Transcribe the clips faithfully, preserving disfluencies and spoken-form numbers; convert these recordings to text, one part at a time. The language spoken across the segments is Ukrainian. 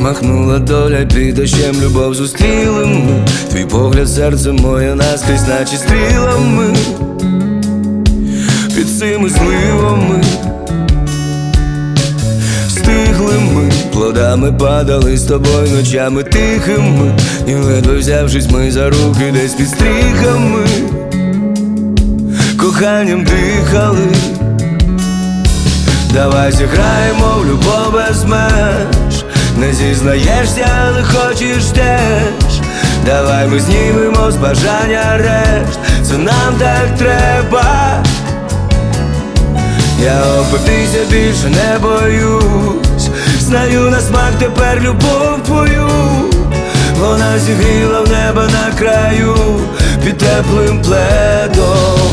махнула доля, під дощем любов зустріли ми. Твій погляд, серце моє наскрізь, наче стрілами, під цими сливами. Стигли ми, плодами падали з тобою ночами тихими, і ледве взявшись ми за руки десь під стріхами, коханням дихали. Давай зіграємо в любов без меж, не зізнаєшся, але хочеш теж. Давай ми знімемо з бажання решт, це нам так треба. Я опитися більше не боюсь, знаю на смак тепер любов твою. Вона зігріла в небо на краю під теплим пледом.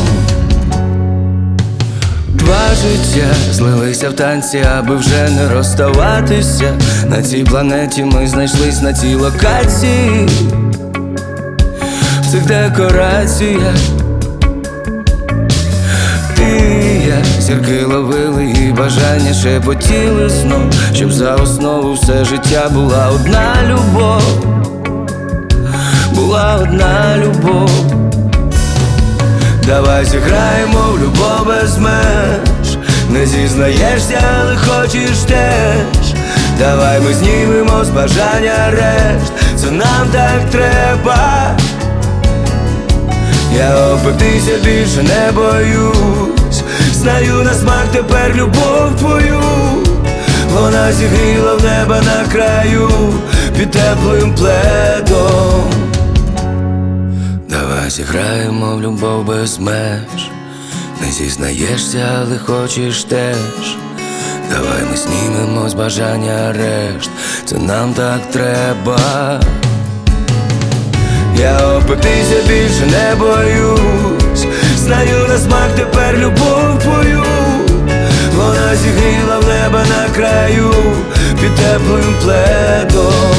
Два життя злилися в танці, аби вже не розставатися. На цій планеті ми знайшлись, на цій локації, в цих декораціях. Ти і я зірки ловили і бажання шепотіли знов, щоб за основу все життя була одна любов, була одна любов. Давай зіграємо в любов без меж, не зізнаєшся, але хочеш теж. Давай ми знімемо з бажання решт, це нам так треба. Я опитися більше не боюсь, знаю на смак тепер любов твою. Вона зігріла в небо на краю під теплим пледом. Давай зіграємо в любов без меж, не зізнаєшся, але хочеш теж. Давай ми знімемо з бажання решт, це нам так треба. Я опитися більше не боюсь, знаю на смак тепер любов твою. Вона зігріла в небо на краю під теплим пледом.